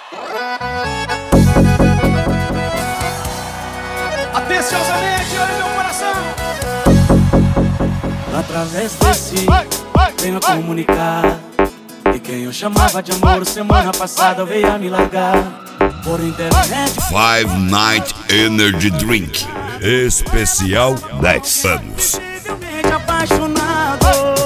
Atenciosamente, olha meu coração. Através desse venho comunicar que quem eu chamava de amor semana passada veio a me largar por internet. Five Night Energy Drink especial 10 anos. Possivelmente apaixonado.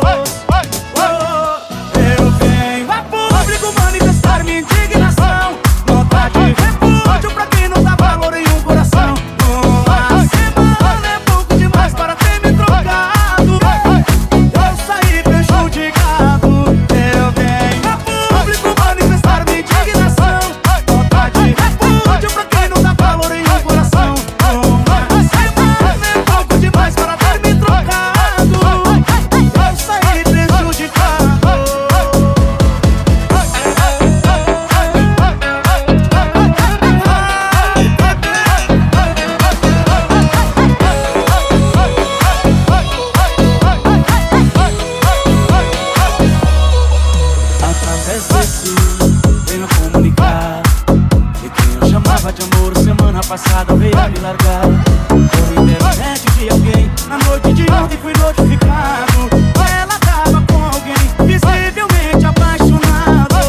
Eu venho a público manifestar minha indignação, nota de repúdio pra quem não dá valor em um coração. Uma semana é pouco demais para ter me trocado. Eu saí prejudicado. Eu venho a público manifestar minha indignação, nota de repúdio pra quem não dá valor em um coração. Uma semana é pouco demais para ter me trocado. Eu saí prejudicado. Através desse venho comunicar que quem eu chamava de amor semana passada veio a me largar por internet de alguém. Na noite de ontem fui notificado, ela tava com alguém, visivelmente apaixonados.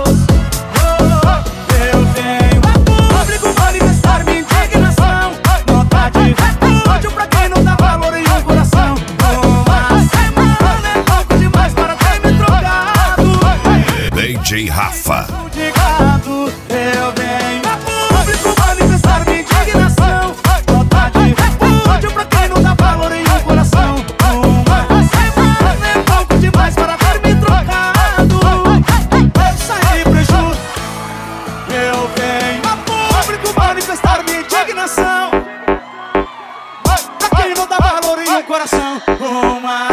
Eu venho a público manifestar minha indignação, nota de repúdio pra quem não dá valor em um coração. Uma semana é pouco demais para ter me trocado. DJ Rafa. Eu venho a público manifestar minha indignação, nota de repúdio pra quem não dá valor em um coração. Uma semana é pouco demais para ter me trocado. Eu saí prejudicado. Eu venho a público manifestar minha indignação pra quem não dá valor em um coração. Uma